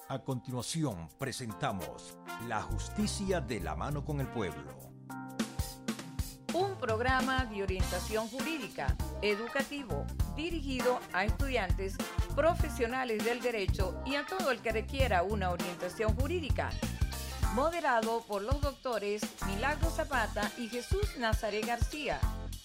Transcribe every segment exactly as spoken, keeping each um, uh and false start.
A continuación, presentamos La Justicia de la Mano con el Pueblo. Un programa de orientación jurídica, educativo, dirigido a estudiantes, profesionales del derecho y a todo el que requiera una orientación jurídica. Moderado por los doctores Milagro Zapata y Jesús Nazaret García.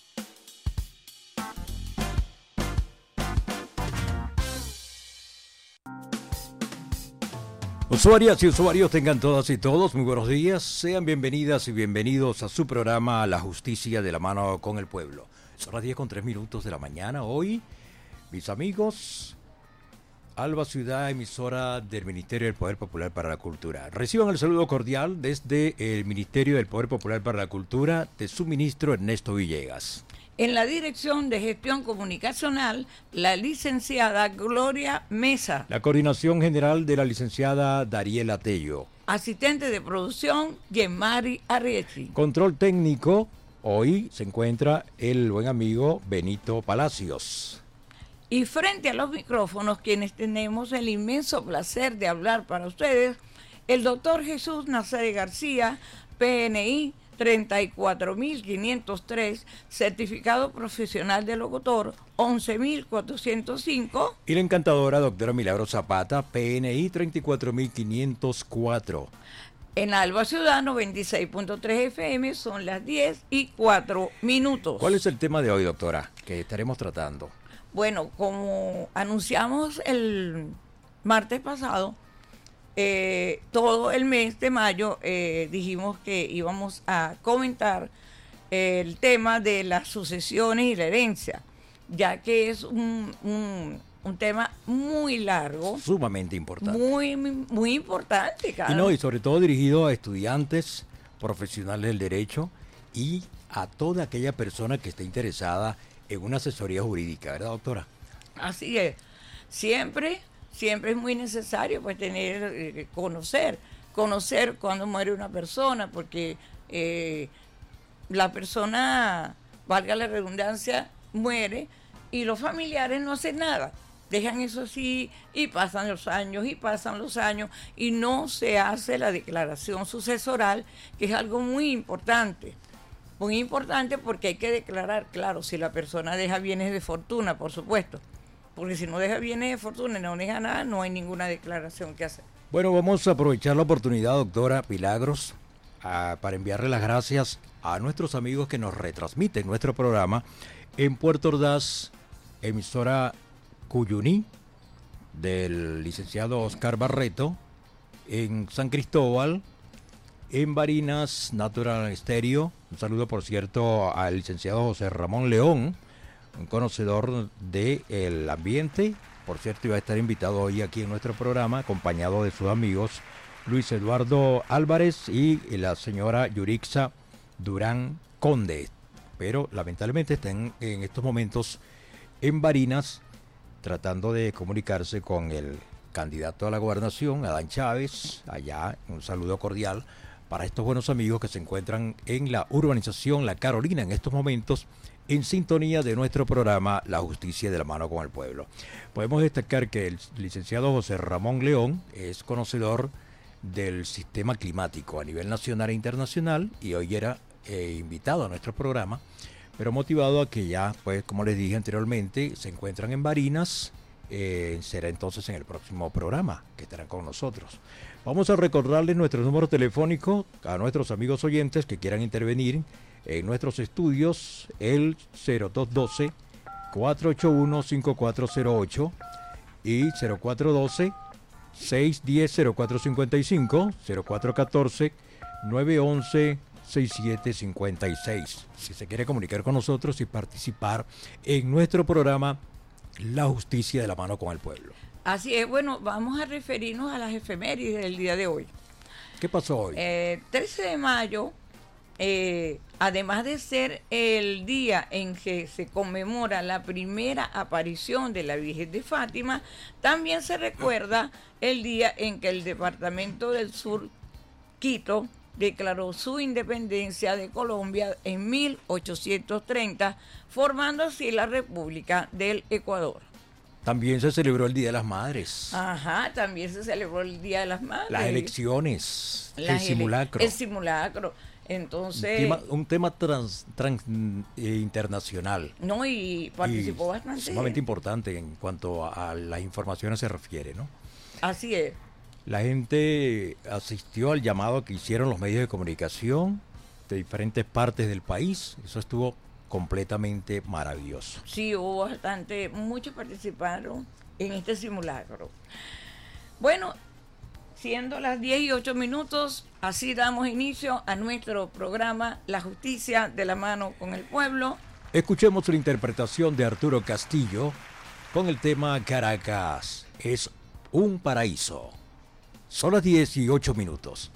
Usuarias y usuarios, tengan todas y todos muy buenos días. Sean bienvenidas y bienvenidos a su programa La Justicia de la Mano con el Pueblo. Son las diez con tres minutos de la mañana. Hoy, mis amigos, Alba Ciudad, emisora del Ministerio del Poder Popular para la Cultura. Reciban el saludo cordial desde el Ministerio del Poder Popular para la Cultura de su ministro Ernesto Villegas. En la Dirección de Gestión Comunicacional, la licenciada Gloria Mesa. La coordinación general de la licenciada Dariela Tello. Asistente de producción, Yemari Arriechi. Control técnico, hoy se encuentra el buen amigo Benito Palacios. Y frente a los micrófonos, quienes tenemos el inmenso placer de hablar para ustedes, el doctor Jesús Nazaret García, P N I treinta y cuatro mil quinientos tres, certificado profesional de locutor once mil cuatrocientos cinco. Y la encantadora doctora Milagro Zapata, P N I treinta y cuatro mil quinientos cuatro. En Alba Ciudad noventa y seis punto tres F M son las diez y cuatro minutos. ¿Cuál es el tema de hoy, doctora, que estaremos tratando? Bueno, como anunciamos el martes pasado, Eh, todo el mes de mayo eh, dijimos que íbamos a comentar eh, el tema de las sucesiones y la herencia, ya que es un, un, un tema muy largo. Sumamente importante. Muy, muy importante, cara. Y no, y sobre todo dirigido a estudiantes, profesionales del derecho y a toda aquella persona que esté interesada en una asesoría jurídica, ¿verdad, doctora? Así es. Siempre... Siempre es muy necesario pues tener, eh, conocer, conocer cuando muere una persona, porque eh, la persona, valga la redundancia, muere y los familiares no hacen nada. Dejan eso así y pasan los años y pasan los años y no se hace la declaración sucesoral, que es algo muy importante. Muy importante porque hay que declarar, claro, si la persona deja bienes de fortuna, por supuesto. Porque si no deja bienes de fortuna y no deja nada, no hay ninguna declaración que hacer. Bueno, vamos a aprovechar la oportunidad, doctora Milagros, a, para enviarle las gracias a nuestros amigos que nos retransmiten nuestro programa en Puerto Ordaz, emisora Cuyuní, del licenciado Oscar Barreto, en San Cristóbal, en Barinas, Natural Stereo. Un saludo, por cierto, al licenciado José Ramón León, un conocedor del ambiente. Por cierto, iba a estar invitado hoy aquí en nuestro programa, acompañado de sus amigos Luis Eduardo Álvarez y la señora Yurixa Durán Conde. Pero lamentablemente están en estos momentos en Barinas tratando de comunicarse con el candidato a la gobernación, Adán Chávez. Allá, un saludo cordial para estos buenos amigos que se encuentran en la urbanización La Carolina en estos momentos, en sintonía de nuestro programa La Justicia de la Mano con el Pueblo. Podemos destacar que el licenciado José Ramón León es conocedor del sistema climático a nivel nacional e internacional y hoy era eh, invitado a nuestro programa, pero motivado a que ya, pues como les dije anteriormente, se encuentran en Barinas. Eh, será entonces en el próximo programa que estarán con nosotros. Vamos a recordarles nuestro número telefónico a nuestros amigos oyentes que quieran intervenir en nuestros estudios, el cero dos uno dos, cuatro ocho uno, cinco cuatro cero ocho y cero cuatro uno dos, seis uno cero, cero cuatro cinco cinco, cero cuatro uno cuatro, nueve uno uno, seis siete cinco seis. Si se quiere comunicar con nosotros y participar en nuestro programa La Justicia de la Mano con el Pueblo. Así es. Bueno, vamos a referirnos a las efemérides del día de hoy. ¿Qué pasó hoy? Eh, trece de mayo, eh, además de ser el día en que se conmemora la primera aparición de la Virgen de Fátima, también se recuerda el día en que el Departamento del Sur, Quito, declaró su independencia de Colombia en mil ochocientos treinta, formando así la República del Ecuador. También se celebró el Día de las Madres. Ajá, también se celebró el Día de las Madres. Las elecciones, Las el ele- simulacro. El simulacro. Un Entonces, tema, un tema trans, trans- eh, internacional. no, y participó y bastante. sumamente importante en cuanto a, a las informaciones se refiere, ¿no? Así es. La gente asistió al llamado que hicieron los medios de comunicación de diferentes partes del país. Eso estuvo completamente maravilloso. Sí, hubo bastante, muchos participaron en este simulacro. Bueno, siendo las diez y ocho minutos, así damos inicio a nuestro programa La Justicia de la Mano con el Pueblo. Escuchemos la interpretación de Arturo Castillo con el tema Caracas es un paraíso. Son las diez y ocho minutos.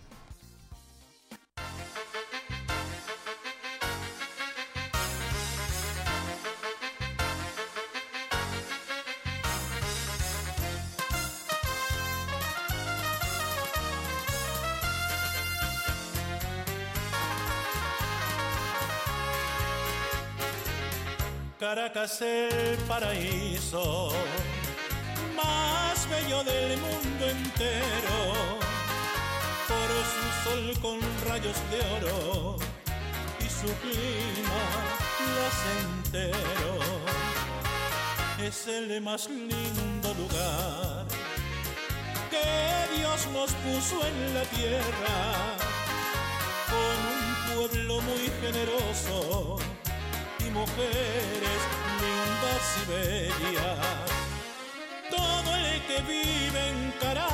Caracas el paraíso más bello del mundo entero, por su sol con rayos de oro y su clima placentero. Es el más lindo lugar que Dios nos puso en la tierra, con un pueblo muy generoso y mujeres lindas y bellas. Todo el que vive en Caracas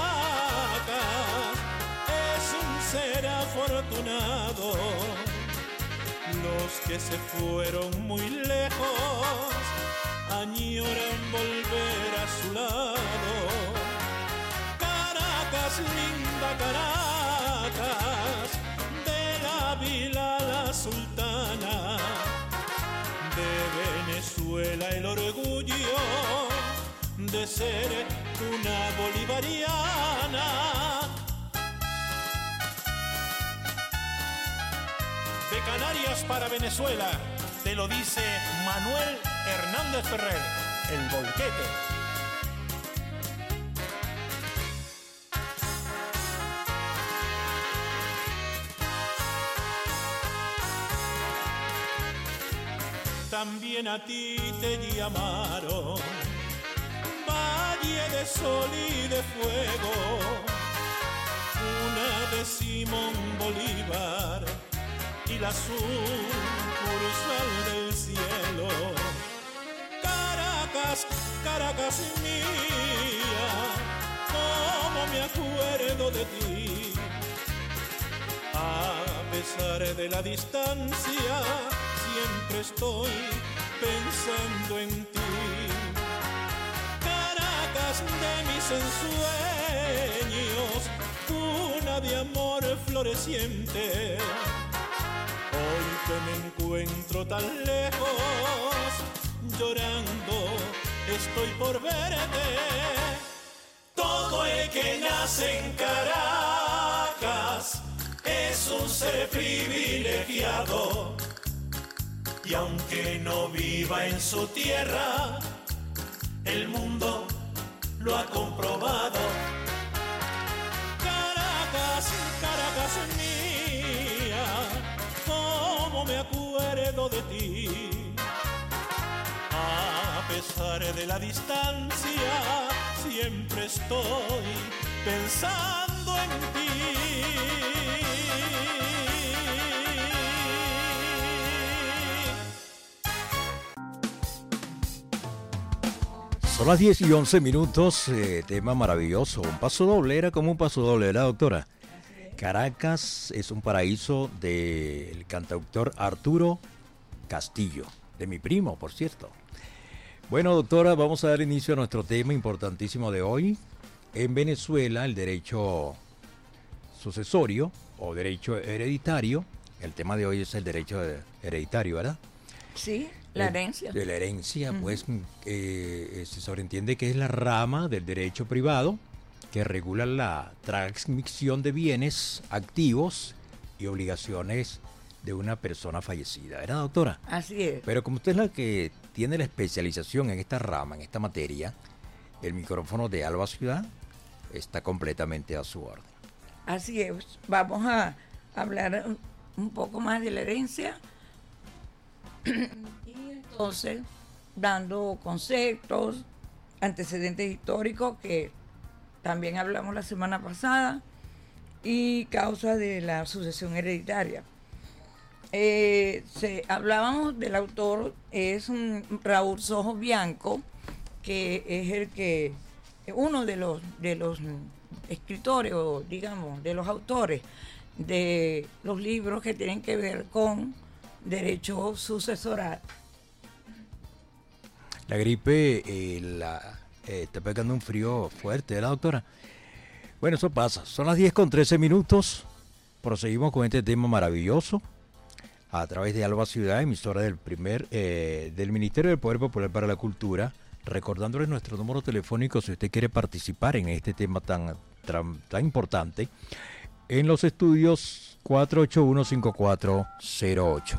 es un ser afortunado. Los que se fueron muy lejos añoran volver a su lado. Caracas, linda Caracas, de la Vila La Sultana, de Venezuela el orgullo de ser una bolivariana. De Canarias para Venezuela, te lo dice Manuel Hernández Ferrer, el Volquete. También a ti te llamaron Valle de Sol y de Fuego, una de Simón Bolívar y la sucursal del cielo. Caracas, Caracas mía, cómo me acuerdo de ti. A pesar de la distancia, siempre estoy pensando en ti. Caracas de mis ensueños, cuna de amor floreciente. Hoy que me encuentro tan lejos, llorando estoy por verte. Todo el que nace en Caracas es un ser privilegiado. Y aunque no viva en su tierra, el mundo lo ha comprobado. Caracas, Caracas mía, cómo me acuerdo de ti. A pesar de la distancia, siempre estoy pensando en ti. Son las diez y once minutos, eh, tema maravilloso, un paso doble, era como un paso doble, ¿verdad, doctora? Caracas es un paraíso del cantautor Arturo Castillo, de mi primo, por cierto. Bueno, doctora, vamos a dar inicio a nuestro tema importantísimo de hoy. En Venezuela, el derecho sucesorio o derecho hereditario, el tema de hoy es el derecho hereditario, ¿verdad? Sí, la herencia. De la herencia, uh-huh. Pues eh, se sobreentiende que es la rama del derecho privado que regula la transmisión de bienes, activos y obligaciones de una persona fallecida, ¿verdad, doctora? Así es. Pero como usted es la que tiene la especialización en esta rama, en esta materia, el micrófono de Alba Ciudad está completamente a su orden. Así es, vamos a hablar un poco más de la herencia y entonces dando conceptos, antecedentes históricos que también hablamos la semana pasada y causas de la sucesión hereditaria. Eh, se, hablábamos del autor, es un Raúl Sojo Bianco, que es el que, uno de los, de los escritores o digamos de los autores de los libros que tienen que ver con derecho sucesoral. La gripe eh, la, eh, está pegando un frío fuerte, ¿verdad, doctora? Bueno, eso pasa. Son las diez con trece minutos. Proseguimos con este tema maravilloso a través de Alba Ciudad, emisora del primer eh, del Ministerio del Poder Popular para la Cultura. Recordándoles nuestro número telefónico si usted quiere participar en este tema tan, tan, tan importante. En los estudios cuatro ocho uno, cinco cuatro cero ocho.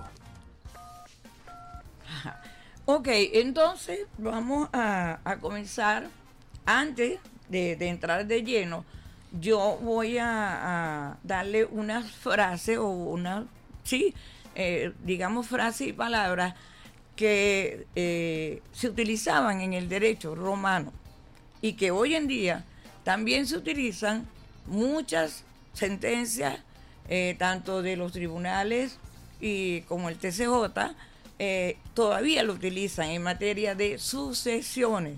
Ok, entonces vamos a, a comenzar. Antes de, de entrar de lleno, yo voy a, a darle unas frases o una, sí, eh, digamos frases y palabras que eh, se utilizaban en el derecho romano y que hoy en día también se utilizan muchas sentencias, eh, tanto de los tribunales y como el T C J, eh, todavía lo utilizan en materia de sucesiones.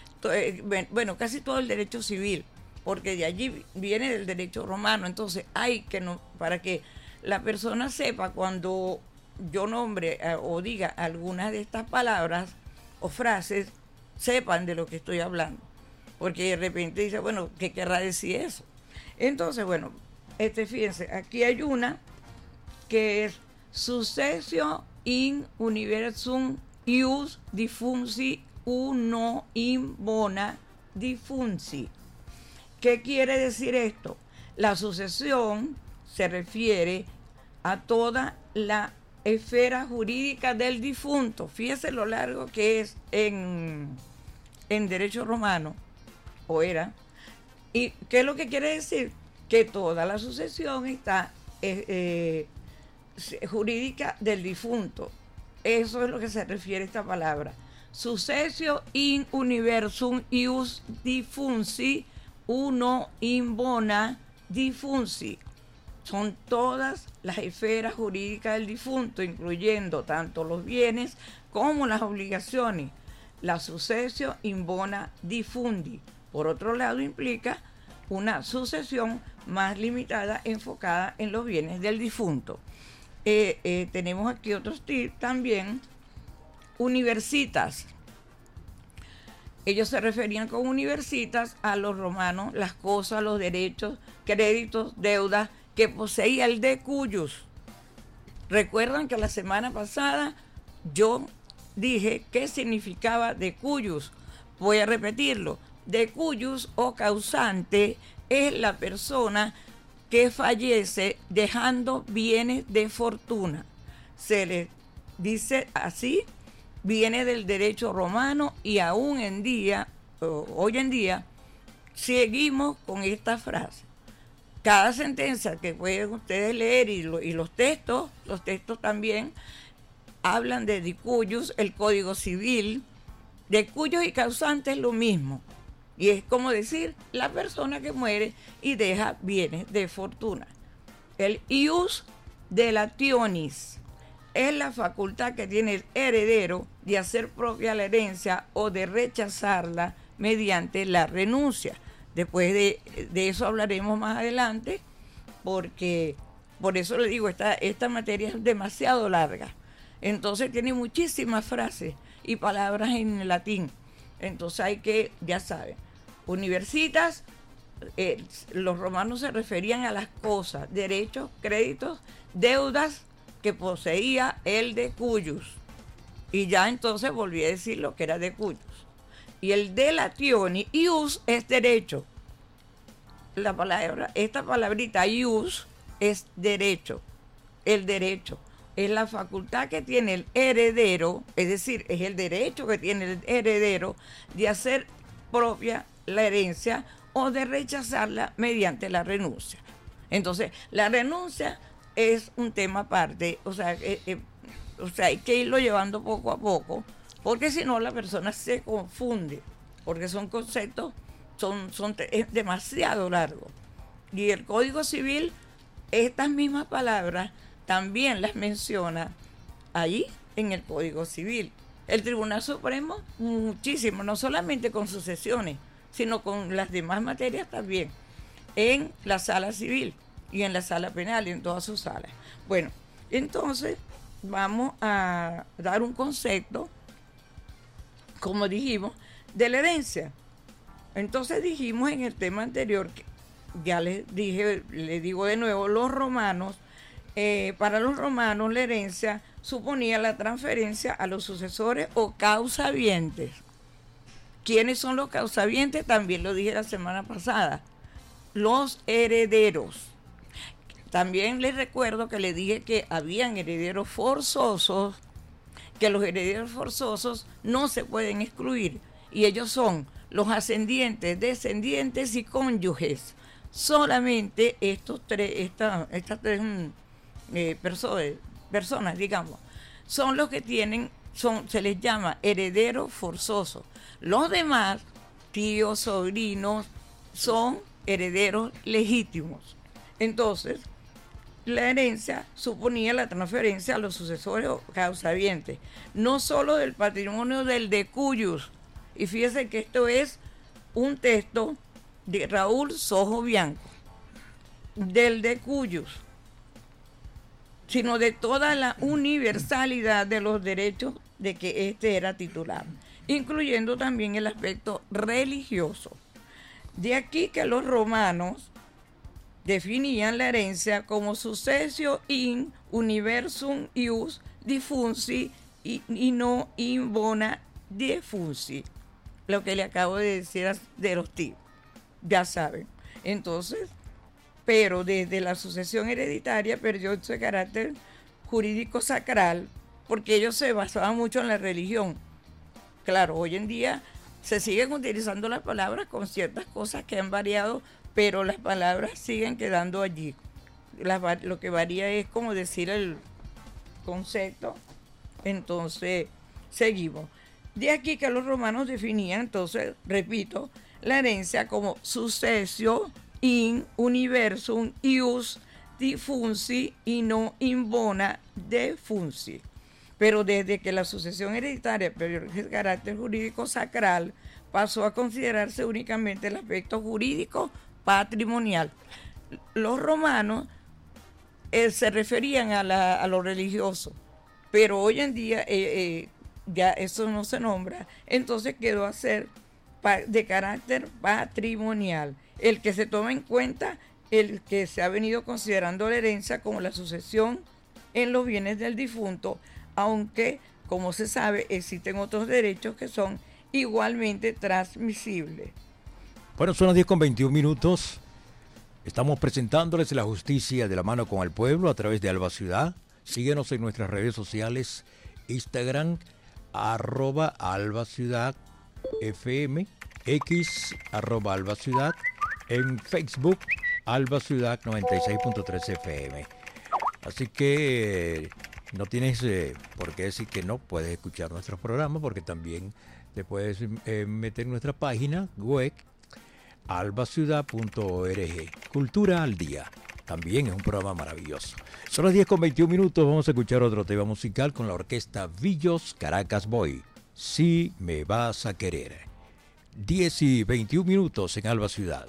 Bueno, casi todo el derecho civil, porque de allí viene del derecho romano. Entonces hay que, no, para que la persona sepa cuando yo nombre eh, o diga algunas de estas palabras o frases, sepan de lo que estoy hablando, porque de repente dice, bueno, ¿qué querrá decir eso? Entonces, bueno, este, fíjense, aquí hay una que es sucesio in universum ius diffunsi uno in bona diffunsi. ¿Qué quiere decir esto? La sucesión se refiere a toda la esfera jurídica del difunto. Fíjese lo largo que es en, en derecho romano, o era. ¿Y qué es lo que quiere decir? Que toda la sucesión está eh, eh, jurídica del difunto. Eso es lo que se refiere a esta palabra. Sucesio in universum ius diffunsi uno in bona diffunsi. Son todas las esferas jurídicas del difunto, incluyendo tanto los bienes como las obligaciones. La sucesio in bona diffundi. Por otro lado, implica una sucesión más limitada, enfocada en los bienes del difunto. Eh, eh, tenemos aquí otros tips también. Universitas. Ellos se referían con universitas a los romanos, las cosas, los derechos, créditos, deudas que poseía el de cuyus. Recuerdan que la semana pasada yo dije qué significaba de cuyus. Voy a repetirlo. De cuyus o causante es la persona que fallece dejando bienes de fortuna. Se le dice así, viene del derecho romano y aún en día, hoy en día, seguimos con esta frase. Cada sentencia que pueden ustedes leer y, lo, y los textos, los textos también hablan de dicuyus, el Código Civil, de cuyos y causante es lo mismo. Y es como decir, la persona que muere y deja bienes de fortuna. El ius delationis es la facultad que tiene el heredero de hacer propia la herencia o de rechazarla mediante la renuncia. Después de, de eso hablaremos más adelante, porque por eso le digo, esta, esta materia es demasiado larga. Entonces tiene muchísimas frases y palabras en latín. Entonces hay que, ya saben, universitas, eh, los romanos se referían a las cosas, derechos, créditos, deudas que poseía el de cuyus. Y ya entonces volví a decir lo que era de cuyus. Y el delationi, ius es derecho. La palabra, esta palabrita ius es derecho, el derecho. es la facultad que tiene el heredero, es decir, es el derecho que tiene el heredero de hacer propia la herencia o de rechazarla mediante la renuncia. Entonces, la renuncia es un tema aparte, o sea, eh, eh, o sea, hay que irlo llevando poco a poco, porque si no la persona se confunde, porque son conceptos, son, son, es demasiado largo. Y el Código Civil, estas mismas palabras, también las menciona ahí en el Código Civil. El Tribunal Supremo, muchísimo, no solamente con sucesiones, sino con las demás materias también, en la sala civil y en la sala penal y en todas sus salas. Bueno, entonces vamos a dar un concepto, como dijimos, de la herencia. Entonces dijimos en el tema anterior, que ya les dije, les digo de nuevo, los romanos, eh, para los romanos la herencia suponía la transferencia a los sucesores o causavientes. ¿Quiénes son los causavientes? También lo dije la semana pasada. Los herederos. También les recuerdo que les dije que habían herederos forzosos, que los herederos forzosos no se pueden excluir. Y ellos son los ascendientes, descendientes y cónyuges. Solamente estos tres, esta, estas tres eh, personas, personas, digamos, son los que tienen, son, se les llama herederos forzosos. Los demás, tíos, sobrinos, son herederos legítimos. Entonces, la herencia suponía la transferencia a los sucesores o causavientes, no solo del patrimonio del decuyus. Y fíjense que esto es un texto de Raúl Sojo Bianco, del decuyus, sino de toda la universalidad de los derechos de que éste era titular, incluyendo también el aspecto religioso. De aquí que los romanos definían la herencia como successio in universum ius diffunsi y, y no in bona defunsi, lo que le acabo de decir de los tíos, ya saben. Entonces, pero desde la sucesión hereditaria perdió ese carácter jurídico sacral, porque ellos se basaban mucho en la religión. Claro, hoy en día se siguen utilizando las palabras con ciertas cosas que han variado, pero las palabras siguen quedando allí. Las, lo que varía es como decir el concepto. Entonces, seguimos. De aquí que los romanos definían, entonces, repito, la herencia como successio in universum ius diffunsi y no in bona defunsi. Pero desde que la sucesión hereditaria perdió el carácter jurídico sacral, pasó a considerarse únicamente el aspecto jurídico patrimonial. Los romanos eh, se referían a, la, a lo religioso, pero hoy en día eh, eh, ya eso no se nombra, entonces quedó a ser pa, de carácter patrimonial, el que se toma en cuenta, el que se ha venido considerando la herencia como la sucesión en los bienes del difunto, aunque, como se sabe, existen otros derechos que son igualmente transmisibles. Bueno, son las diez con veintiún minutos. Estamos presentándoles la justicia de la mano con el pueblo a través de Alba Ciudad. Síguenos en nuestras redes sociales, Instagram, arroba Alba Ciudad F M, X, arroba Alba Ciudad, en Facebook, Alba Ciudad noventa y seis punto tres F M. Así que no tienes eh, por qué decir que no puedes escuchar nuestros programas, porque también te puedes eh, meter en nuestra página web, alba ciudad punto org. Cultura al día. También es un programa maravilloso. Son las diez con veintiún minutos. Vamos a escuchar otro tema musical con la orquesta Villos Caracas Boy. Si me vas a querer. diez y veintiún minutos en Alba Ciudad.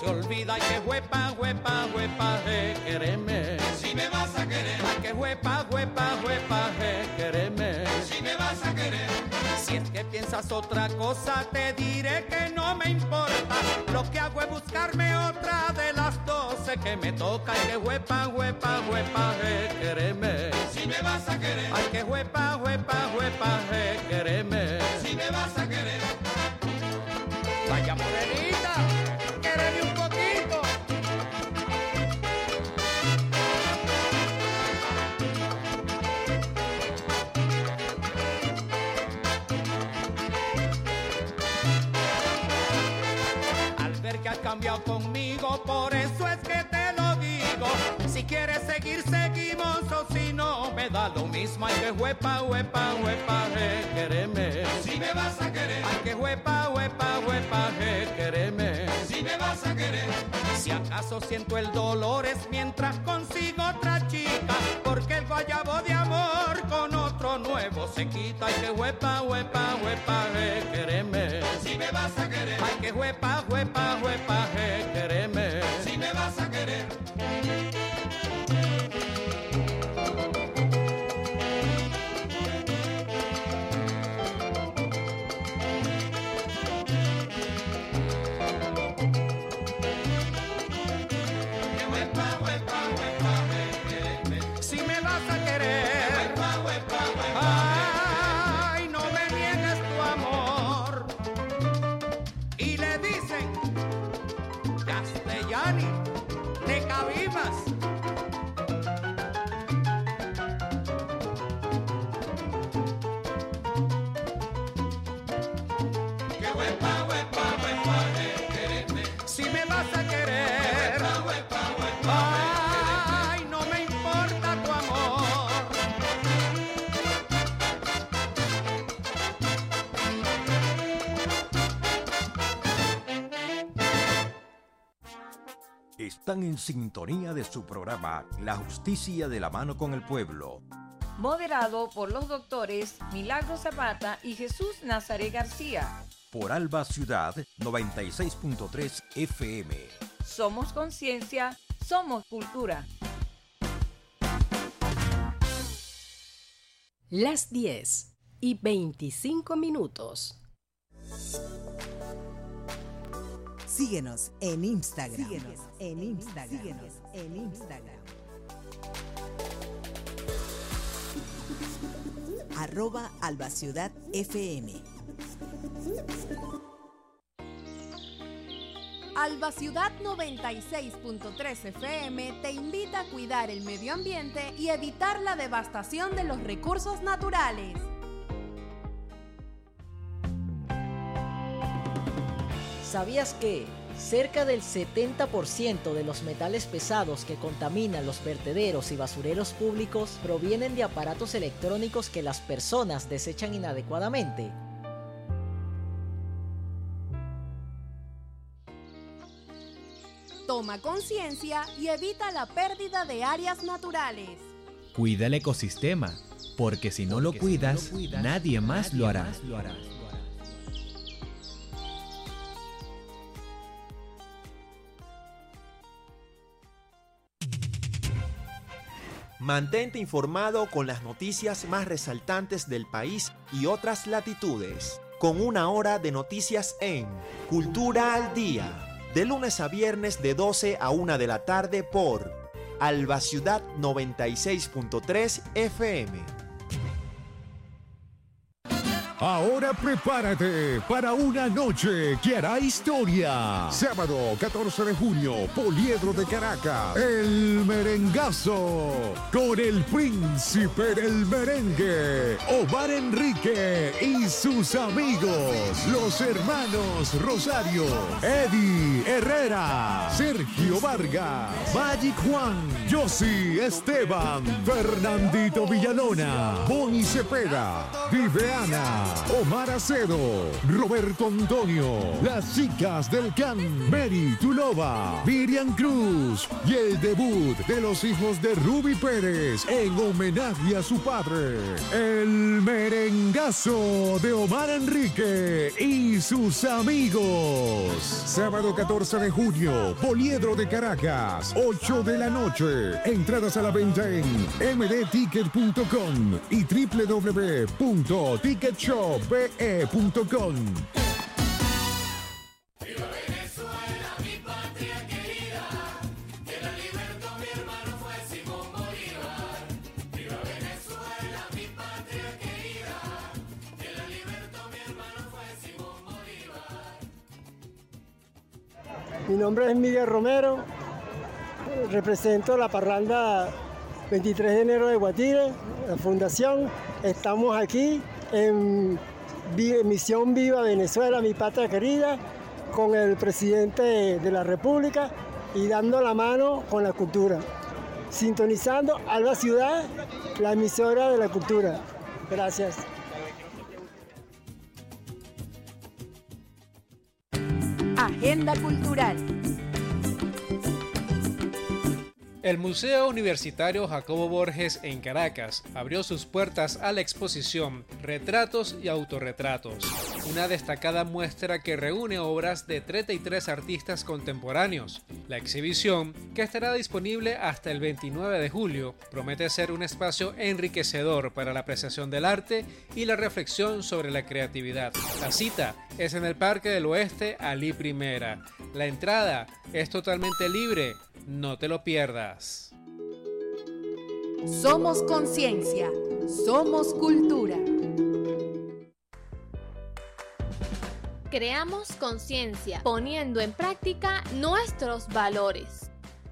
olvida, ay que huepa, huepa, huepa, je, quereme. Si me vas a querer, Ay que huepa, huepa, huepa, je, quereme. si me vas a querer, Si es que piensas otra cosa, te diré que no me importa. Lo que hago es buscarme otra de las doce que me toca. Ay que huepa, huepa, huepa, je, quereme. si me vas a querer, Ay que huepa, huepa, huepa, je, quereme. si me vas a querer. Vaya morenita, quéreme un poquito. Al ver que has cambiado conmigo, por eso es que te lo digo. Si quieres seguir, seguimos, o si no, me da lo mismo. Ay que huepa, huepa, huepa, je, quereme. Si me vas a querer, Ay que huepa, huepa, huepa, je, quereme. si me vas a querer, Si acaso siento el dolor es mientras consigo otra chica, porque el guayabo de amor con otro nuevo se quita. Ay que huepa, huepa, huepa, je, quereme. si me vas a querer, Ay que huepa, huepa, huepa, je, quereme. si me vas a querer. Que huepa, huepa, huepa, je, quererme. Si me vas a querer, Huepa, huepa, huepa, ay, no me niegues tu amor. Y le dicen, Castellani, te cabivas. que huepa, huepa, huepa, je, quererme. Si me vas a querer, Huepa, huepa, huepa, je, ay, no me importa tu amor. Están en sintonía de su programa La Justicia de la Mano con el Pueblo. Moderado por los doctores Milagro Zapata y Jesús Nazaret García. Por Alba Ciudad noventa y seis punto tres F M. Somos conciencia, somos cultura. Las diez y veinticinco minutos. Síguenos en Instagram. Síguenos en Instagram. Síguenos en Instagram. Arroba Alba Ciudad F M. Alba Ciudad noventa y seis punto tres F M te invita a cuidar el medio ambiente y evitar la devastación de los recursos naturales. ¿Sabías que cerca del setenta por ciento de los metales pesados que contaminan los vertederos y basureros públicos provienen de aparatos electrónicos que las personas desechan inadecuadamente? Toma conciencia y evita la pérdida de áreas naturales. Cuida el ecosistema, porque si no lo cuidas, nadie más lo hará. Mantente informado con las noticias más resaltantes del país y otras latitudes, con una hora de noticias en Cultura al Día, de lunes a viernes de doce a una de la tarde por Alba Ciudad noventa y seis punto tres F M. Ahora prepárate para una noche que hará historia. Sábado catorce de junio, Poliedro de Caracas, El Merengazo, con el príncipe del merengue, Omar Enrique y sus amigos, los hermanos Rosario, Eddie Herrera, Sergio Vargas, Magic Juan, Yossi Esteban, Fernandito Villalona, Boni Cepeda, Viveana, Omar Acedo, Roberto Antonio, las chicas del Can, Mary Tulova, Miriam Cruz y el debut de los hijos de Ruby Pérez en homenaje a su padre, el merengazo de Omar Enrique y sus amigos. Sábado catorce de junio, Poliedro de Caracas, ocho de la noche. Entradas a la venta en m d ticket punto com y w w w punto ticket shop b e punto com. Mi nombre es Miguel Romero, represento la parranda veintitrés de enero de Guatire, la fundación. Estamos aquí en Misión Viva Venezuela, mi patria querida, con el presidente de la República y dando la mano con la cultura. Sintonizando Alba Ciudad, la emisora de la cultura. Gracias. Agenda Cultural. El Museo Universitario Jacobo Borges en Caracas abrió sus puertas a la exposición Retratos y Autorretratos, una destacada muestra que reúne obras de treinta y tres artistas contemporáneos. La exhibición, que estará disponible hasta el veintinueve de julio, promete ser un espacio enriquecedor para la apreciación del arte y la reflexión sobre la creatividad. La cita es en el Parque del Oeste Alí Primera. La entrada es totalmente libre. No te lo pierdas. Somos conciencia, somos cultura. Creamos conciencia, poniendo en práctica nuestros valores.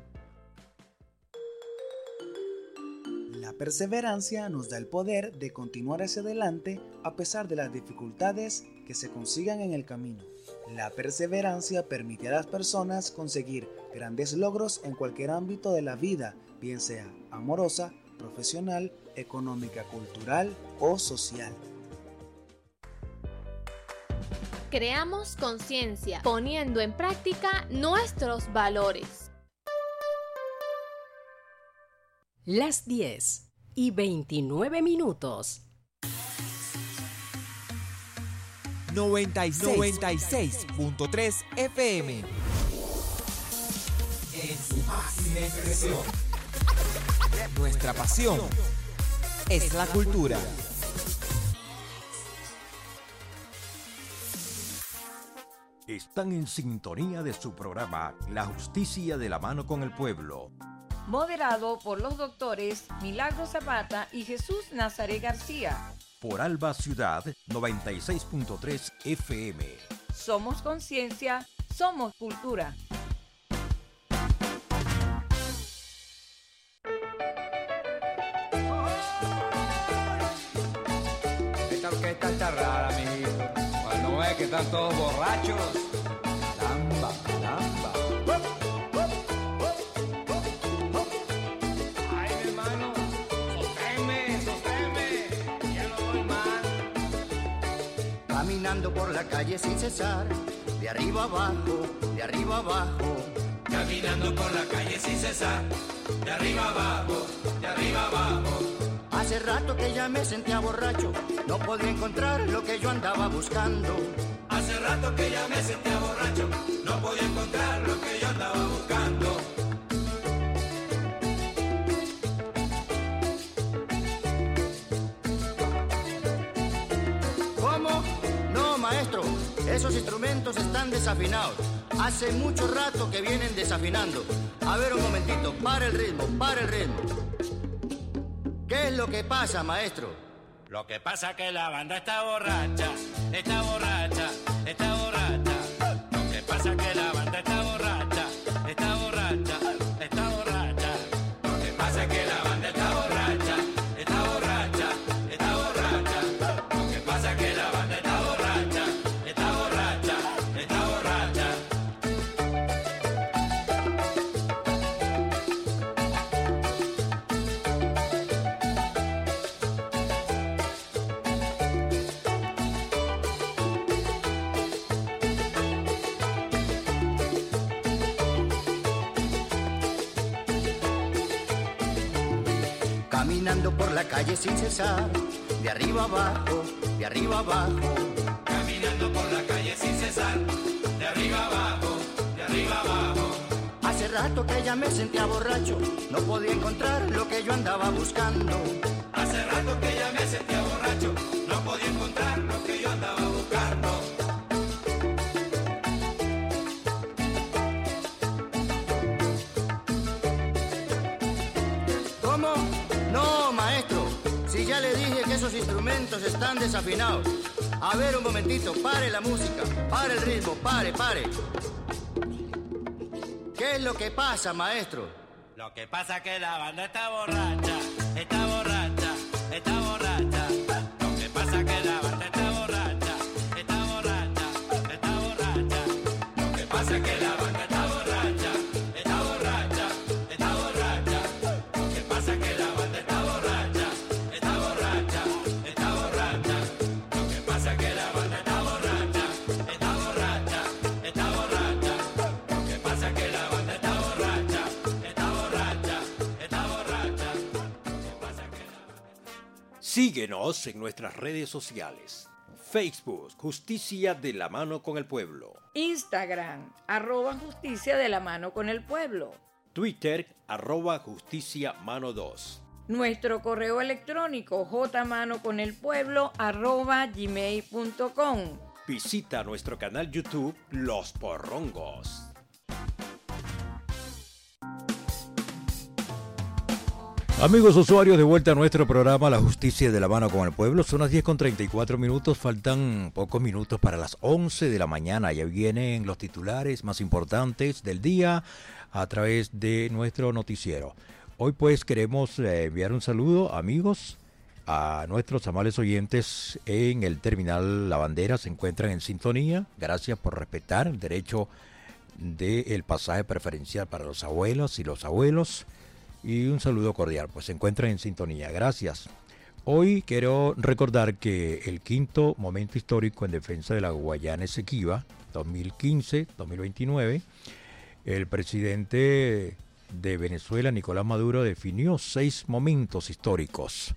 La perseverancia nos da el poder de continuar hacia adelante a pesar de las dificultades que se consigan en el camino. La perseverancia permite a las personas conseguir grandes logros en cualquier ámbito de la vida, bien sea amorosa, profesional, económica, cultural o social. Creamos conciencia, poniendo en práctica nuestros valores. Las diez y veintinueve minutos. noventa y seis punto tres F M. En su máxima expresión. Nuestra pasión es la cultura. Están en sintonía de su programa La Justicia de la Mano con el Pueblo. Moderado por los doctores Milagro Zapata y Jesús Nazaret García. Por Alba Ciudad noventa y seis punto tres F M. Somos conciencia, somos cultura. Esta orquesta está rara, mijito. Cuando ves que están todos borrachos. Lamba, lamba. Ay, mi hermano, sosténme, sosténme. Ya no voy más. Caminando por la calle sin cesar, de arriba abajo, de arriba abajo. Caminando por la calle sin cesar, de arriba abajo, de arriba abajo. Hace rato que ya me sentía borracho, no podía encontrar lo que yo andaba buscando. Hace rato que ya me sentía borracho, no podía encontrar lo que yo andaba buscando. ¿Cómo? No, maestro, esos instrumentos están desafinados. Hace mucho rato que vienen desafinando. A ver un momentito, para el ritmo, para el ritmo. ¿Qué es lo que pasa, maestro? Lo que pasa es que la banda está borracha, está borracha, está borracha. Lo que pasa es que la banda está borracha, está borracha, está borracha. Lo que pasa es que la banda está borracha, está borracha, está borracha. Lo que pasa es que la banda está borracha, está borracha, está borracha. caminando por la calle sin cesar, de arriba abajo, de arriba abajo. Caminando por la calle sin cesar, de arriba abajo, de arriba abajo. Hace rato que ya me sentía borracho, no podía encontrar lo que yo andaba buscando. Hace rato que ya me sentía borracho, no podía encontrar lo que yo andaba buscando. ¿Cómo? No, maestro, si ya le dije que esos instrumentos están desafinados. A ver un momentito, pare la música, pare el ritmo, pare, pare. ¿Qué es lo que pasa, maestro? Lo que pasa es que la banda está borracha, está borracha, está borracha. Lo que pasa es que la banda está borracha, está borracha, está borracha. Lo que pasa es que la banda está borracha, está borracha, está borracha. Lo que pasa es que la banda está borracha, está borracha, está borracha. Lo que pasa es que la banda está borracha, está borracha, está borracha. Lo que pasa es que la banda está borracha, está borracha, está borracha. Síguenos en nuestras redes sociales. Facebook, Justicia de la Mano con el Pueblo. Instagram, arroba Justicia de la Mano con el Pueblo. Twitter, arroba Justicia Mano dos. Nuestro correo electrónico, jmanoconelpueblo, arroba gmail punto com. Visita nuestro canal YouTube, Los Porrongos. Amigos usuarios, de vuelta a nuestro programa La Justicia de la Mano con el Pueblo. Son las diez con treinta y cuatro minutos, faltan pocos minutos para las once de la mañana. Ya vienen los titulares más importantes del día a través de nuestro noticiero. Hoy pues queremos eh, enviar un saludo, amigos, a nuestros amables oyentes en el terminal La Bandera. Se encuentran en sintonía. Gracias por respetar el derecho del pasaje preferencial para los abuelos y los abuelos. Y un saludo cordial, pues se encuentran en sintonía. Gracias. Hoy quiero recordar que el quinto momento histórico en defensa de la Guayana Esequiba, dos mil quince a dos mil veintinueve, el presidente de Venezuela, Nicolás Maduro, definió seis momentos históricos.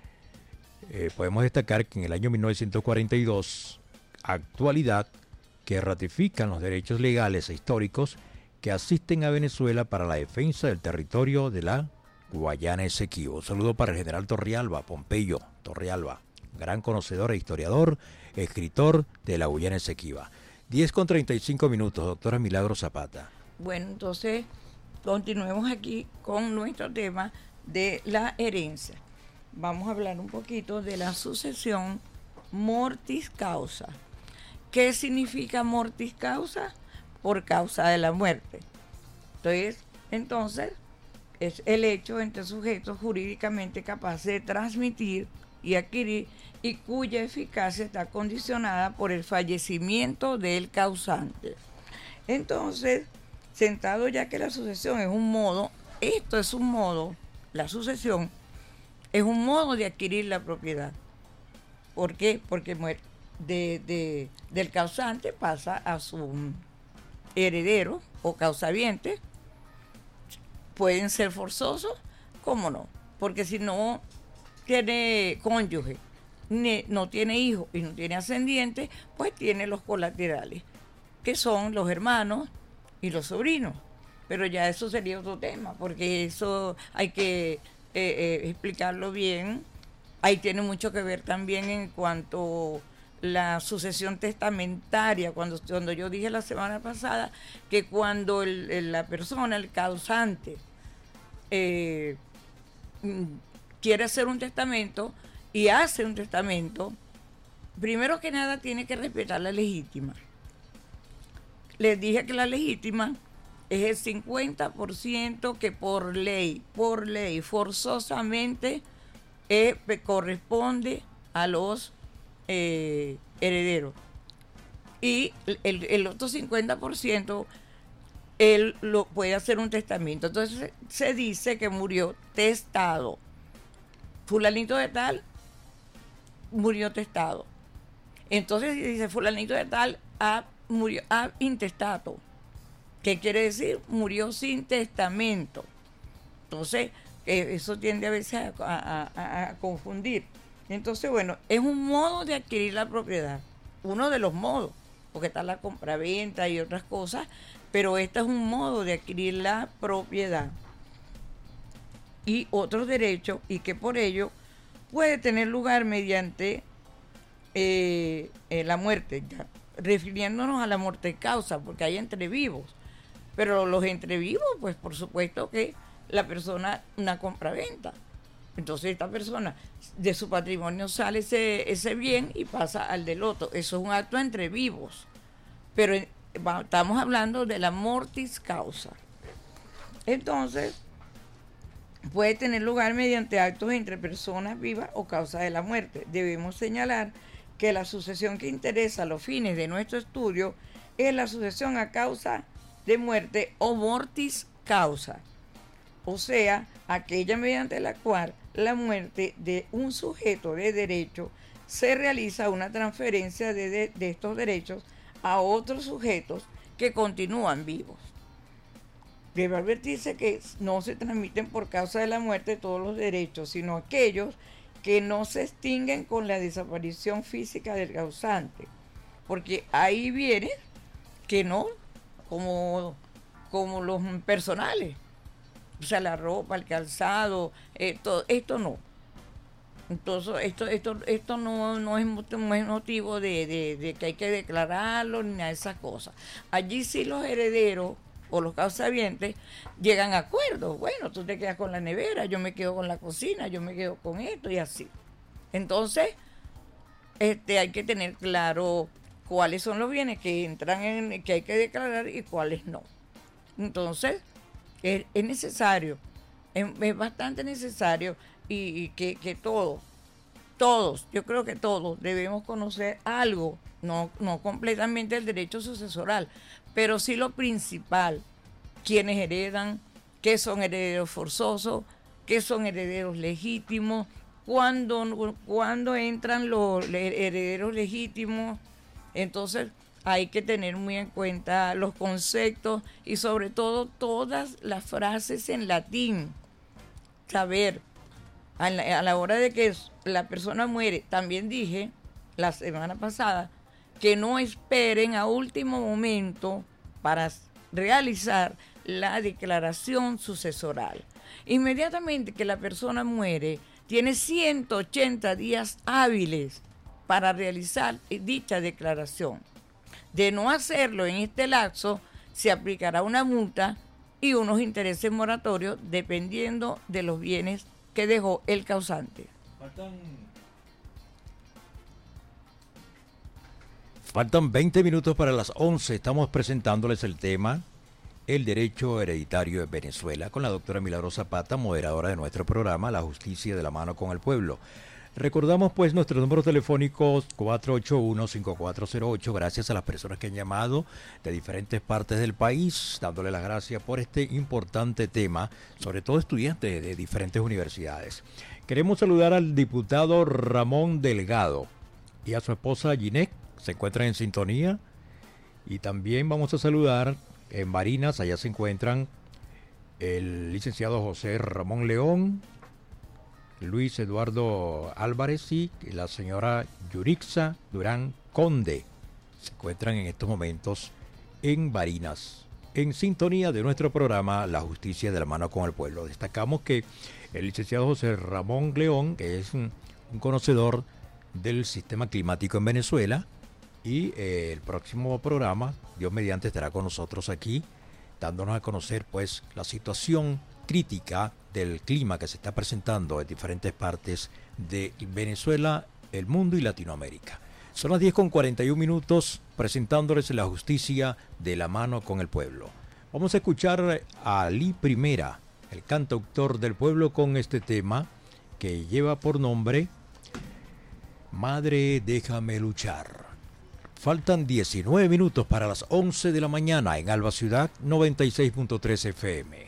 Eh, podemos destacar que en el año mil novecientos cuarenta y dos, actualidad, que ratifican los derechos legales e históricos que asisten a Venezuela para la defensa del territorio de la Guayana Esequiba. Un saludo para el general Torrealba, Pompeyo Torrealba, gran conocedor e historiador, escritor de la Guayana Esequiba. diez con treinta y cinco minutos, doctora Milagro Zapata. Bueno, entonces continuemos aquí con nuestro tema de la herencia. Vamos a hablar un poquito de la sucesión mortis causa. ¿Qué significa mortis causa? Por causa de la muerte. Entonces, entonces, es el hecho entre sujetos jurídicamente capaces de transmitir y adquirir y cuya eficacia está condicionada por el fallecimiento del causante. Entonces, sentado ya que la sucesión es un modo, esto es un modo, la sucesión es un modo de adquirir la propiedad. ¿Por qué? Porque de, de, del causante pasa a su heredero o causaviente. Pueden ser forzosos, ¿cómo no? Porque si no tiene cónyuge, ne, no tiene hijo y no tiene ascendiente, pues tiene los colaterales, que son los hermanos y los sobrinos. Pero ya eso sería otro tema, porque eso hay que eh, eh, explicarlo bien. Ahí tiene mucho que ver también en cuanto la sucesión testamentaria, cuando, cuando yo dije la semana pasada que cuando el, el, la persona, el causante, eh, quiere hacer un testamento y hace un testamento, primero que nada tiene que respetar la legítima. Les dije que la legítima es el cincuenta por ciento que por ley, por ley, forzosamente eh, corresponde a los Eh, heredero, y el, el otro cincuenta por ciento él lo puede hacer un testamento. Entonces se dice que murió testado, fulanito de tal murió testado. Entonces dice fulanito de tal a, murió a intestato. ¿Qué quiere decir? Murió sin testamento. Entonces Eh, eso tiende a veces a, a, a, a confundir. Entonces, bueno, es un modo de adquirir la propiedad, uno de los modos, porque está la compraventa y otras cosas, pero este es un modo de adquirir la propiedad y otros derechos, y que por ello puede tener lugar mediante eh, eh, la muerte, ya, refiriéndonos a la muerte causa, porque hay entre vivos, pero los entre vivos, pues por supuesto que la persona, una compraventa. Entonces esta persona, de su patrimonio sale ese, ese bien y pasa al del otro. Eso es un acto entre vivos. Pero en, va, estamos hablando de la mortis causa. Entonces, puede tener lugar mediante actos entre personas vivas o causa de la muerte. Debemos señalar que la sucesión que interesa a los fines de nuestro estudio es la sucesión a causa de muerte o mortis causa. O sea, aquella mediante la cual la muerte de un sujeto de derecho se realiza una transferencia de, de, de estos derechos a otros sujetos que continúan vivos. Debe advertirse que no se transmiten por causa de la muerte todos los derechos, sino aquellos que no se extinguen con la desaparición física del causante. Porque ahí viene que no, como, como los personales. O sea, la ropa, el calzado, esto, esto no. Entonces, esto, esto, esto no, no, es, no es motivo de, de, de que hay que declararlo ni nada de esas cosas. Allí sí los herederos o los causavientes llegan a acuerdos. Bueno, tú te quedas con la nevera, yo me quedo con la cocina, yo me quedo con esto y así. Entonces, este, hay que tener claro cuáles son los bienes que entran en, que hay que declarar y cuáles no. Entonces, Es, es necesario, es, es bastante necesario y, y que, que todos, todos, yo creo que todos debemos conocer algo, no, no completamente el derecho sucesoral, pero sí lo principal, quiénes heredan, qué son herederos forzosos, qué son herederos legítimos, cuándo, cuándo entran los herederos legítimos. Entonces, hay que tener muy en cuenta los conceptos y sobre todo todas las frases en latín. Saber, a la, a la hora de que la persona muere, también dije la semana pasada que no esperen a último momento para realizar la declaración sucesoral. Inmediatamente que la persona muere, tiene ciento ochenta días hábiles para realizar dicha declaración. De no hacerlo en este lapso, se aplicará una multa y unos intereses moratorios dependiendo de los bienes que dejó el causante. Faltan, Faltan veinte minutos para las once. Estamos presentándoles el tema El derecho hereditario en Venezuela con la doctora Milagros Zapata, moderadora de nuestro programa La Justicia de la Mano con el Pueblo. Recordamos pues nuestros números telefónicos cuatro ocho uno, cinco cuatro cero ocho, gracias a las personas que han llamado de diferentes partes del país, dándole las gracias por este importante tema, sobre todo estudiantes de diferentes universidades. Queremos saludar al diputado Ramón Delgado y a su esposa Ginette, se encuentran en sintonía, y también vamos a saludar en Barinas, allá se encuentran el licenciado José Ramón León, Luis Eduardo Álvarez y la señora Yurixa Durán Conde. Se encuentran en estos momentos en Barinas, en sintonía de nuestro programa La Justicia de la Mano con el Pueblo. Destacamos que el licenciado José Ramón León, que es un, un conocedor del sistema climático en Venezuela, y eh, el próximo programa, Dios mediante, estará con nosotros aquí, dándonos a conocer pues la situación crítica del clima que se está presentando en diferentes partes de Venezuela, el mundo y Latinoamérica. Son las diez con cuarenta y un minutos, presentándoles La Justicia de la Mano con el Pueblo. Vamos a escuchar a Ali Primera, el cantautor del pueblo, con este tema que lleva por nombre Madre, déjame luchar. Faltan diecinueve minutos para las once de la mañana en Alba Ciudad, noventa y seis punto tres F M.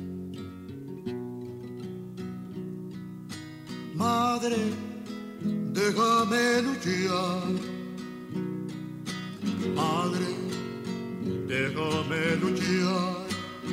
Madre, déjame luchar. Madre, déjame luchar.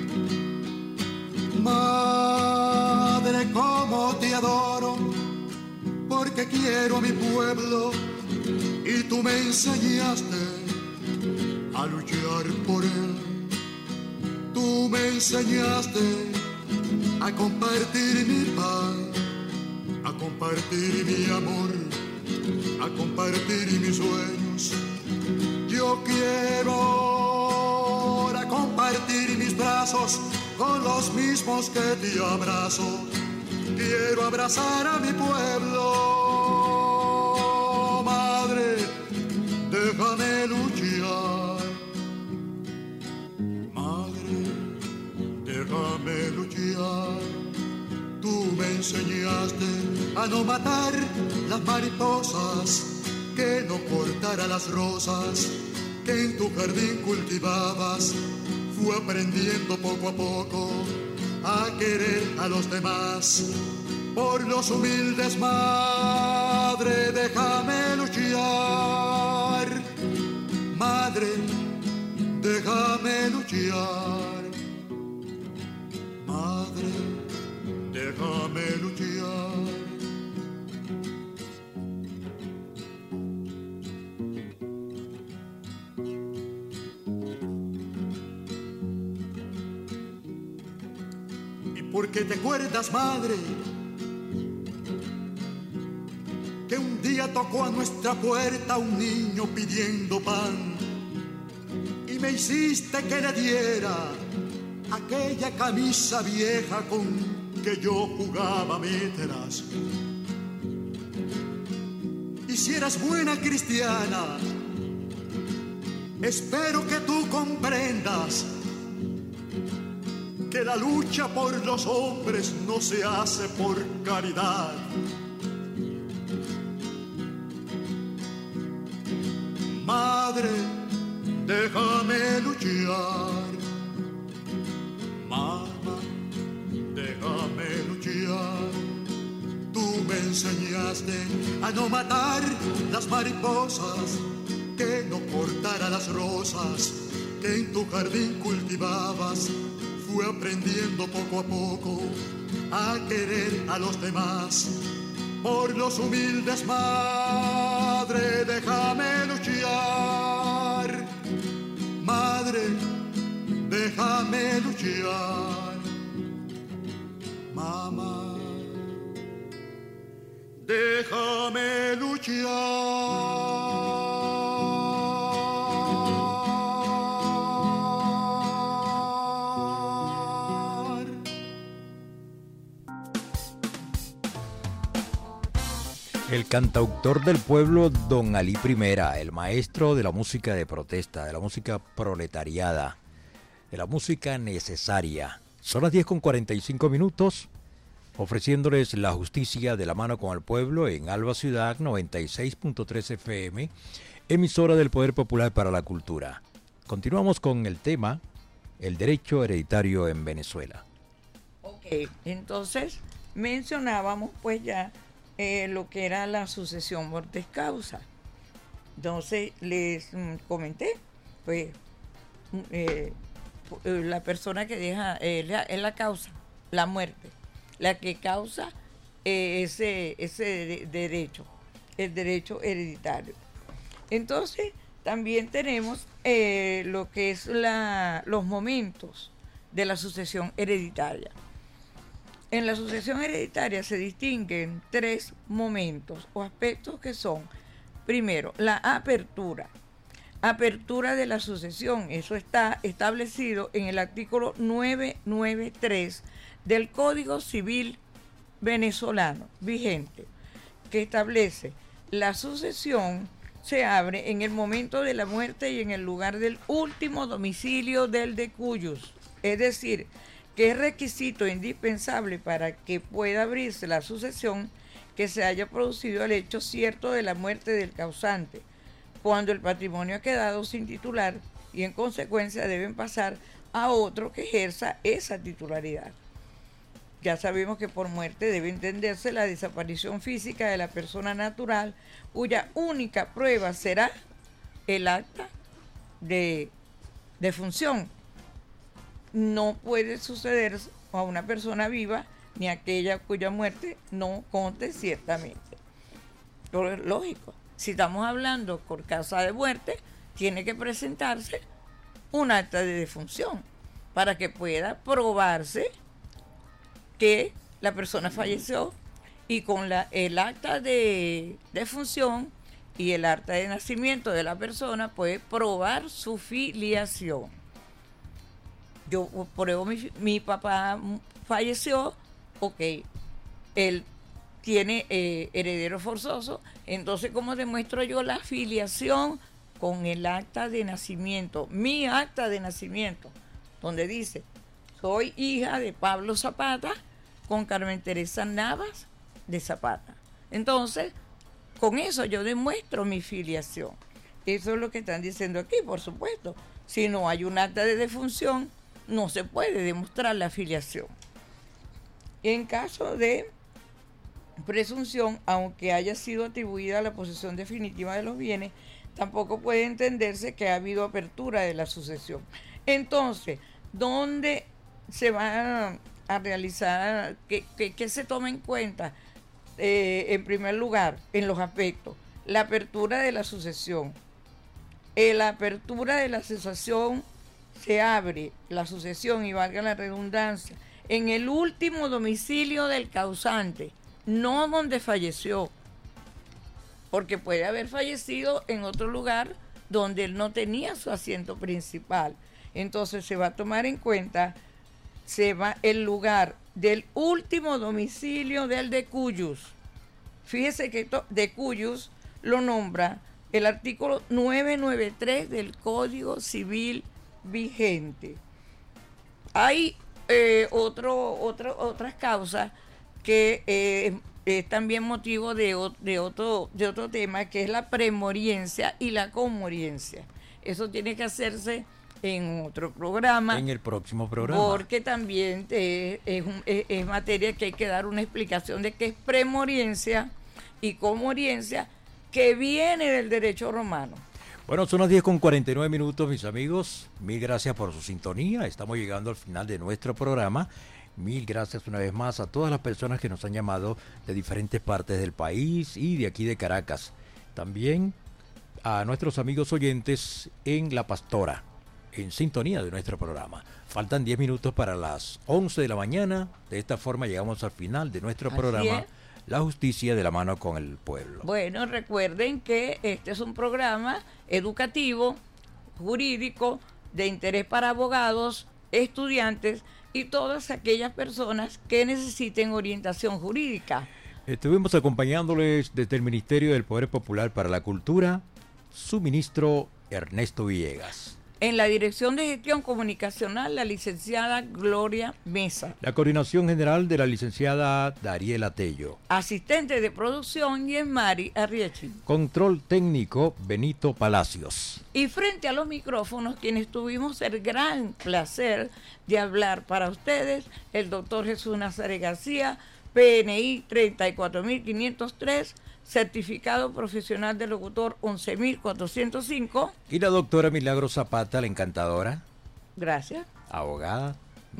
Madre, cómo te adoro, porque quiero a mi pueblo y tú me enseñaste a luchar por él. Tú me enseñaste a compartir mi pan, a compartir mi amor, a compartir mis sueños. Yo quiero ahora compartir mis brazos con los mismos que te abrazo. Quiero abrazar a mi pueblo. Madre, déjame luchar. Madre, déjame luchar. Tú me enseñaste a no matar las mariposas, que no cortara las rosas que en tu jardín cultivabas. Fui aprendiendo poco a poco a querer a los demás. Por los humildes, madre, déjame luchar. Madre, déjame luchar. Madre, déjame luchar. Porque te acuerdas, madre, que un día tocó a nuestra puerta un niño pidiendo pan y me hiciste que le diera aquella camisa vieja con que yo jugaba meteras. Y si eras buena cristiana, espero que tú comprendas que la lucha por los hombres no se hace por caridad. Madre, déjame luchar. Mamá, déjame luchar. Tú me enseñaste a no matar las mariposas, que no cortara las rosas que en tu jardín cultivabas. Fui aprendiendo poco a poco a querer a los demás. Por los humildes, madre, déjame luchar. Madre, déjame luchar. Mamá, déjame luchar. El cantautor del pueblo, Don Alí Primera, el maestro de la música de protesta, de la música proletariada, de la música necesaria. Son las diez con cuarenta y cinco minutos, ofreciéndoles la justicia de la mano con el pueblo en Alba Ciudad noventa y seis punto tres F M, emisora del Poder Popular para la Cultura. Continuamos con el tema, el derecho hereditario en Venezuela. Ok, entonces mencionábamos pues ya Eh, lo que era la sucesión mortis causa. Entonces les mm, comenté, pues eh, la persona que deja eh, la, es la causa, la muerte, la que causa eh, ese, ese de, derecho, el derecho hereditario. Entonces también tenemos eh, lo que es la, los momentos de la sucesión hereditaria. En la sucesión hereditaria se distinguen tres momentos o aspectos que son, primero, la apertura. Apertura de la sucesión, eso está establecido en el artículo novecientos noventa y tres del Código Civil venezolano vigente, que establece la sucesión se abre en el momento de la muerte y en el lugar del último domicilio del decuyus, es decir, que es requisito indispensable para que pueda abrirse la sucesión que se haya producido el hecho cierto de la muerte del causante, cuando el patrimonio ha quedado sin titular y en consecuencia deben pasar a otro que ejerza esa titularidad. ¿Ok? ya sabemos que por muerte debe entenderse la desaparición física de la persona natural, cuya única prueba será el acta de defunción. No puede suceder a una persona viva ni aquella cuya muerte no conste ciertamente. Pero es lógico, si estamos hablando por causa de muerte, tiene que presentarse un acta de defunción para que pueda probarse que la persona falleció, y con la, el acta de defunción y el acta de nacimiento de la persona puede probar su filiación. Yo pruebo mi, mi papá falleció, ok, él tiene eh, heredero forzoso, entonces ¿cómo demuestro yo la filiación? Con el acta de nacimiento, mi acta de nacimiento, donde dice, soy hija de Pablo Zapata con Carmen Teresa Navas de Zapata. Entonces, con eso yo demuestro mi filiación. Eso es lo que están diciendo aquí, por supuesto. Si no hay un acta de defunción, no se puede demostrar la filiación. En caso de presunción, aunque haya sido atribuida la posesión definitiva de los bienes, tampoco puede entenderse que ha habido apertura de la sucesión. Entonces, ¿dónde se va a, a realizar, qué, qué, qué se toma en cuenta? Eh, en primer lugar, en los aspectos, la apertura de la sucesión. En la apertura de la sucesión se abre la sucesión, y valga la redundancia, en el último domicilio del causante, no donde falleció, porque puede haber fallecido en otro lugar donde él no tenía su asiento principal. Entonces se va a tomar en cuenta se va el lugar del último domicilio del decuyus. Fíjese que esto, decuyus lo nombra el artículo novecientos noventa y tres del Código Civil vigente. Hay eh, otro, otro, otras causas que eh, es también motivo de, de, otro, de otro tema, que es la premoriencia y la conmoriencia. Eso tiene que hacerse en otro programa. En el próximo programa. Porque también eh, es, un, es, es materia que hay que dar una explicación de qué es premoriencia y conmoriencia, que viene del derecho romano. Bueno, son las diez con cuarenta y nueve minutos, mis amigos. Mil gracias por su sintonía. Estamos llegando al final de nuestro programa. Mil gracias una vez más a todas las personas que nos han llamado de diferentes partes del país y de aquí de Caracas. También a nuestros amigos oyentes en La Pastora, en sintonía de nuestro programa. Faltan diez minutos para las once de la mañana. De esta forma llegamos al final de nuestro Así programa, es. La Justicia de la Mano con el Pueblo. Bueno, recuerden que este es un programa educativo, jurídico, de interés para abogados, estudiantes y todas aquellas personas que necesiten orientación jurídica. Estuvimos acompañándoles desde el Ministerio del Poder Popular para la Cultura, su ministro Ernesto Villegas. En la Dirección de Gestión Comunicacional, la licenciada Gloria Mesa. La coordinación general de la licenciada Dariela Tello. Asistente de producción, Yesmari Arriechi. Control técnico, Benito Palacios. Y frente a los micrófonos, quienes tuvimos el gran placer de hablar para ustedes, el doctor Jesús Nazaret García, P N I treinta y cuatro mil quinientos tres, certificado profesional de locutor once mil cuatrocientos cinco. Y la doctora Milagro Zapata, la encantadora. Gracias. Abogada.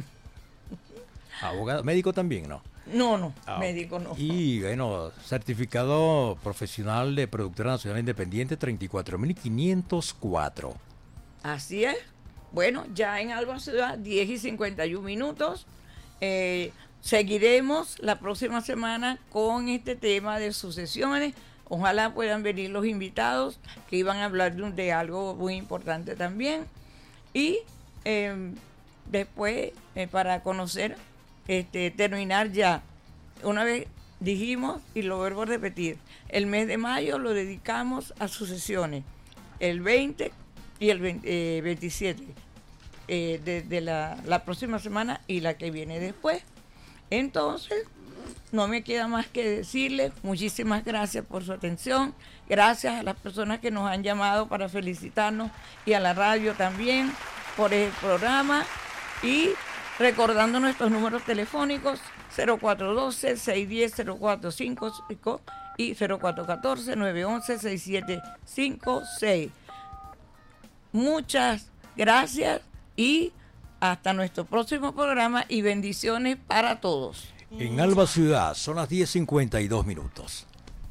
Abogada, médico también, ¿no? No, no, Ah, médico no. Y bueno, certificado profesional de productora nacional independiente treinta y cuatro mil quinientos cuatro. Así es. Bueno, ya en Alba Ciudad, diez y cincuenta y un minutos. Eh, seguiremos la próxima semana con este tema de sucesiones. Ojalá puedan venir los invitados que iban a hablar de, un- de algo muy importante también. Y eh, después, eh, para conocer, este, terminar ya. Una vez dijimos, y lo vuelvo a repetir, el mes de mayo lo dedicamos a sucesiones. El veinte y el veinte, eh, veintisiete eh, de, de la, la próxima semana y la que viene después. Entonces, no me queda más que decirles muchísimas gracias por su atención, gracias a las personas que nos han llamado para felicitarnos y a la radio también por el programa, y recordando nuestros números telefónicos cero cuatro uno dos, seis uno cero, cero cuatro cinco cinco y cero cuatro uno cuatro, nueve uno uno, seis siete cinco seis. Muchas gracias y hasta nuestro próximo programa y bendiciones para todos. En Alba Ciudad son las diez cincuenta y dos minutos.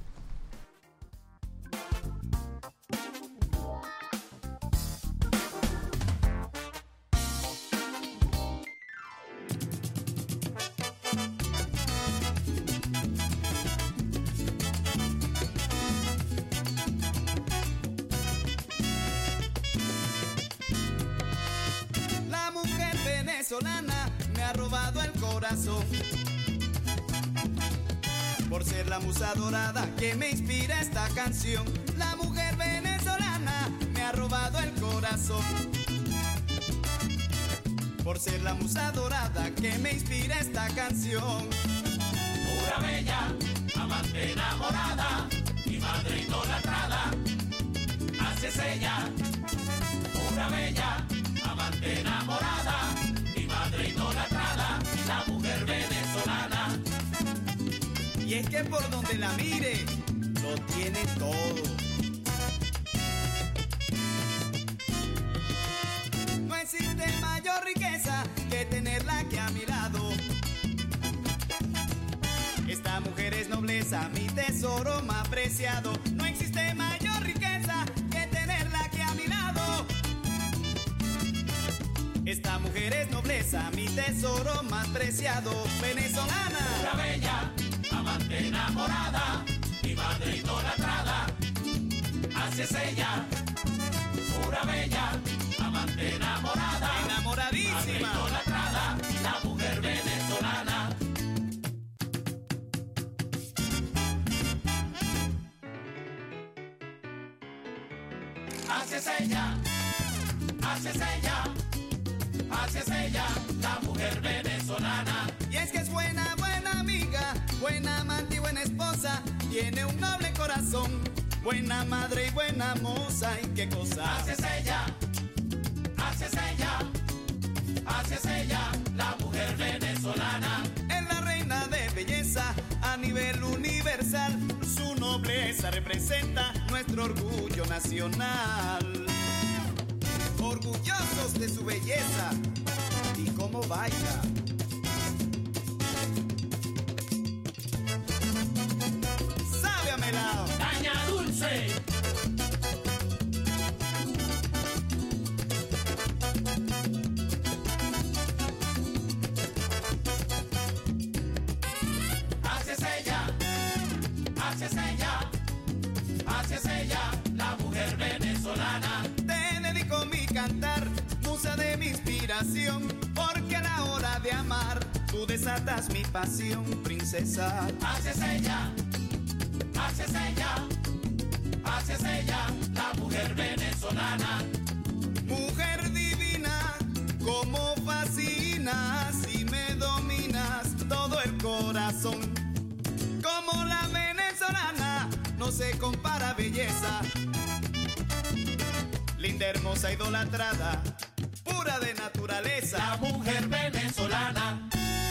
Me ha robado el corazón por ser la musa dorada que me inspira esta canción. La mujer venezolana me ha robado el corazón por ser la musa dorada que me inspira esta canción. Pura bella, amante enamorada, mi madre idolatrada, así es ella. Pura bella, amante enamorada, madre idolatrada, la mujer venezolana. Y es que por donde la mire, lo tiene todo. No existe mayor riqueza que tenerla aquí a mi lado. Esta mujer es nobleza, mi tesoro más preciado. No existe mayor riqueza que tenerla aquí a mi lado. Esta mujer es nobleza, mi tesoro más preciado, venezolana. Pura bella, amante enamorada, mi madre idolatrada, así es ella. Pura bella, amante enamorada, enamoradísima, madre idolatrada, la mujer venezolana. Así es ella, así es ella. Así es ella, la mujer venezolana. Y es que es buena, buena amiga, buena amante y buena esposa. Tiene un noble corazón, buena madre y buena moza. ¿Y qué cosa? Así es ella, así es ella, así es ella, la mujer venezolana. Es la reina de belleza a nivel universal. Su nobleza representa nuestro orgullo nacional. Orgullosos de su belleza y cómo baila. Sabe a melao. Caña dulce. Así es ella, así es ella, así es ella, la mujer venezolana. Mi cantar, musa de mi inspiración, porque a la hora de amar, tú desatas mi pasión, princesa. Así es ella, así es ella, así es ella, la mujer venezolana. Mujer divina, como fascinas y me dominas todo el corazón. Como la venezolana, no se compara belleza. Linda, hermosa, idolatrada, pura de naturaleza, la mujer venezolana.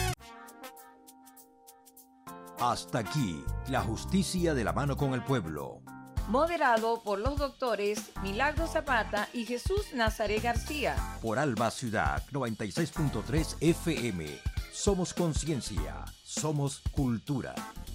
Hasta aquí, la justicia de la mano con el pueblo. Moderado por los doctores Milagro Zapata y Jesús Nazaret García. Por Alba Ciudad, noventa y seis punto tres F M. Somos conciencia, somos cultura.